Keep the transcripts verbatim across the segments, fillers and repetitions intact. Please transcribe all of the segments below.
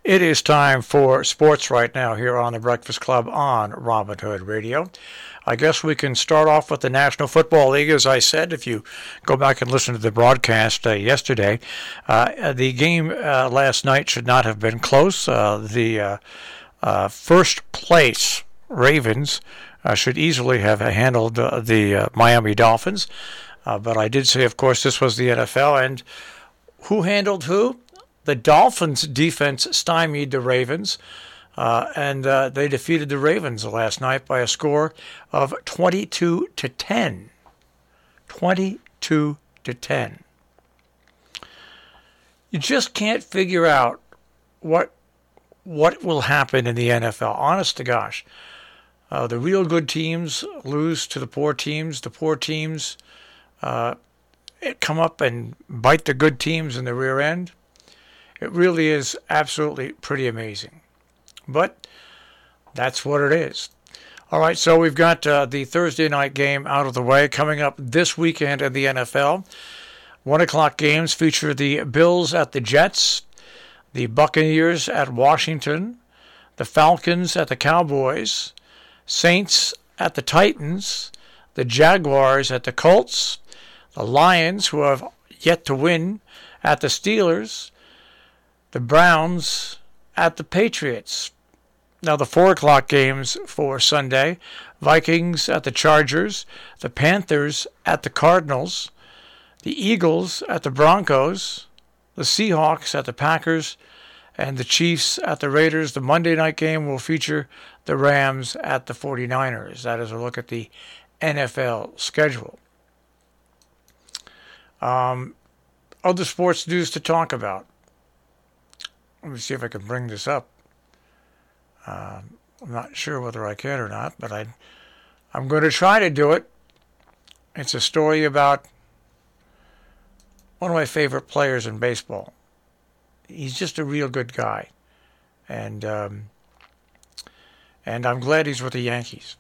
It is time for sports right now here on the Breakfast Club on Robin Hood Radio. I guess we can start off with the National Football League. As I said, if you go back and listen to the broadcast uh, yesterday, uh, the game uh, last night should not have been close. Uh, the uh, uh, first place Ravens uh, should easily have handled uh, the uh, Miami Dolphins. Uh, but I did say, of course, this was the N F L. And who handled who? The Dolphins' defense stymied the Ravens. Uh, and uh, they defeated the Ravens last night by a score of twenty-two to ten. twenty-two to ten. You just can't figure out what what will happen in the N F L. Honest to gosh. Uh, the real good teams lose to the poor teams. The poor teams uh, come up and bite the good teams in the rear end. It really is absolutely pretty amazing. But that's what it is. All right, so we've got uh, the Thursday night game out of the way. Coming up this weekend in the N F L, one o'clock games feature the Bills at the Jets, the Buccaneers at Washington, the Falcons at the Cowboys, Saints at the Titans, the Jaguars at the Colts, the Lions, who have yet to win, at the Steelers, the Browns at the Patriots. Now the four o'clock games for Sunday, Vikings at the Chargers, the Panthers at the Cardinals, the Eagles at the Broncos, the Seahawks at the Packers, and the Chiefs at the Raiders. The Monday night game will feature the Rams at the forty-niners. That is a look at the N F L schedule. Um, other sports news to talk about. Let me see if I can bring this up. Uh, I'm not sure whether I can or not, but I, I'm going to try to do it. It's a story about one of my favorite players in baseball. He's just a real good guy. And um, and I'm glad he's with the Yankees.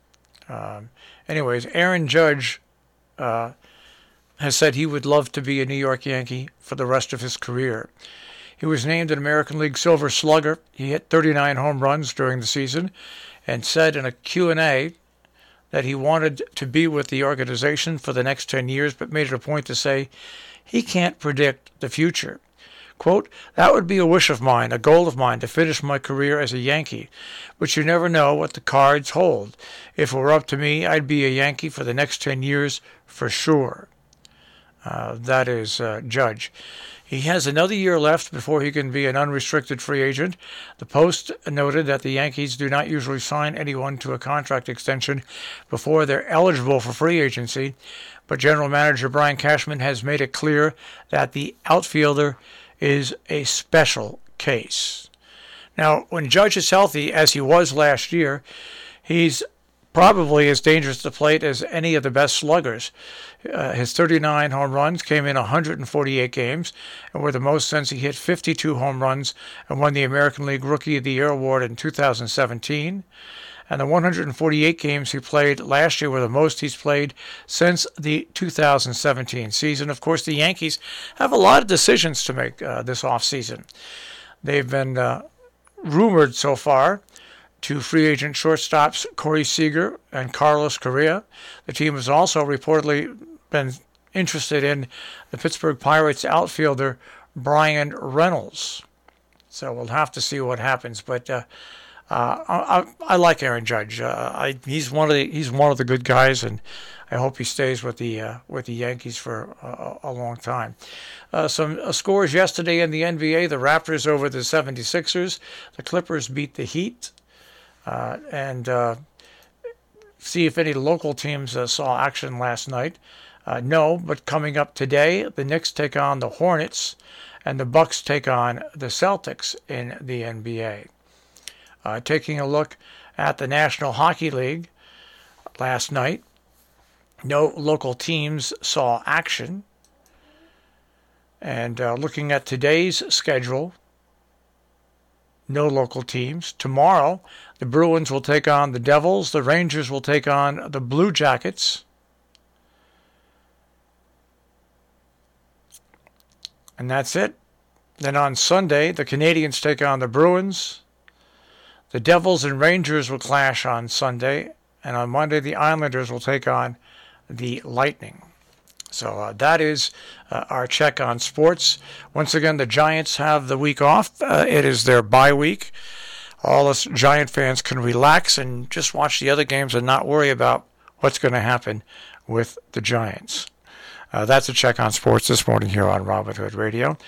Um, anyways, Aaron Judge uh, has said he would love to be a New York Yankee for the rest of his career. He was named an American League Silver Slugger. He hit thirty-nine home runs during the season and said in a Q and A that he wanted to be with the organization for the next ten years, but made it a point to say he can't predict the future. Quote, "That would be a wish of mine, a goal of mine, to finish my career as a Yankee. But you never know what the cards hold. If it were up to me, I'd be a Yankee for the next ten years for sure." Uh, that is uh, Judge. He has another year left before he can be an unrestricted free agent. The Post noted that the Yankees do not usually sign anyone to a contract extension before they're eligible for free agency, but General Manager Brian Cashman has made it clear that the outfielder is a special case. Now, when Judge is healthy, as he was last year, he's probably as dangerous at the plate as any of the best sluggers. Uh, his thirty-nine home runs came in one hundred forty-eight games and were the most since he hit fifty-two home runs and won the American League Rookie of the Year award in two thousand seventeen. And the one hundred forty-eight games he played last year were the most he's played since the two thousand seventeen season. Of course, the Yankees have a lot of decisions to make uh, this offseason. They've been uh, rumored so far to free agent shortstops Corey Seager and Carlos Correa. The team has also reportedly been interested in the Pittsburgh Pirates outfielder Brian Reynolds. So we'll have to see what happens. But uh, uh, I, I like Aaron Judge. Uh, I, he's one of the he's one of the good guys, and I hope he stays with the uh, with the Yankees for a, a long time. Uh, some uh, scores yesterday in the N B A: the Raptors over the seventy-sixers. The Clippers beat the Heat. Uh, and uh, see if any local teams uh, saw action last night. Uh, no, but coming up today, the Knicks take on the Hornets, and the Bucks take on the Celtics in the N B A. Uh, taking a look at the National Hockey League last night, no local teams saw action. And uh, looking at today's schedule, no local teams. Tomorrow, the Bruins will take on the Devils. The Rangers will take on the Blue Jackets. And that's it. Then on Sunday, the Canadiens take on the Bruins. The Devils and Rangers will clash on Sunday. And on Monday, the Islanders will take on the Lightning. So uh, that is uh, our check on sports. Once again, the Giants have the week off. Uh, it is their bye week. All us Giant fans can relax and just watch the other games and not worry about what's going to happen with the Giants. Uh, that's a check on sports this morning here on Robin Hood Radio.